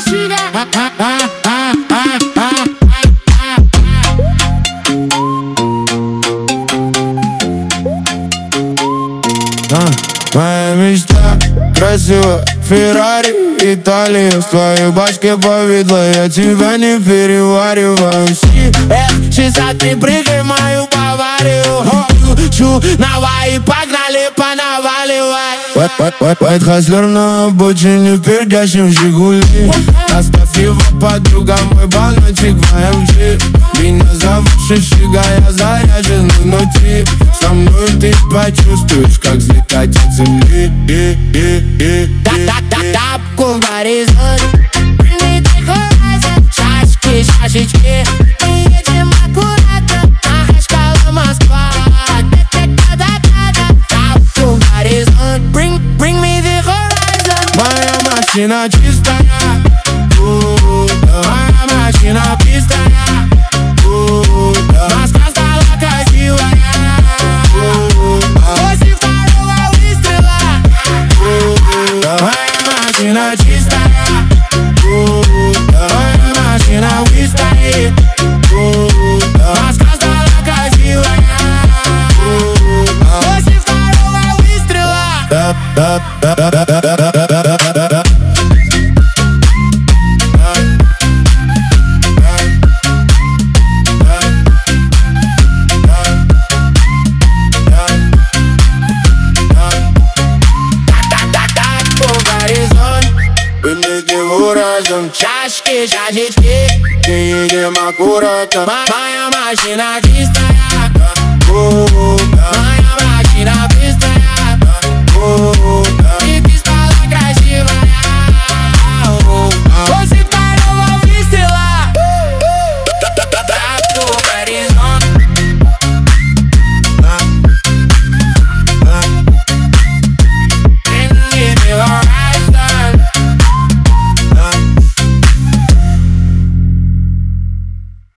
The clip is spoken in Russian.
Моя мечта красиво, Феррари, Италия. В твоей башке повидло, я тебя не перевариваю. CF-63, прыгай в мою Баварию. Хочу, давай, погнали, понаваливай. White Hustler на обочине в пердящем Жигули. Оставь его, подруга, мой баллончик в AMG. Меня зовут Шишига, я заряжен внутри. Со мной ты почувствуешь, как взлетать от земли. Тапку в горизонт, прилетит horizon. Шашки, шашечки, мы едем аккуратно. Махачкала, Москва. Тапку в горизонт, bring me the horizon. Моя машина чистая, моя машина чистая. Москва стала красивая после второго выстрела. Моя машина чистая, моя машина выстоит. Москва стала красивая после второго выстрела. Чашки, шашечки, мы едем аккуратно. Моя машина чистая.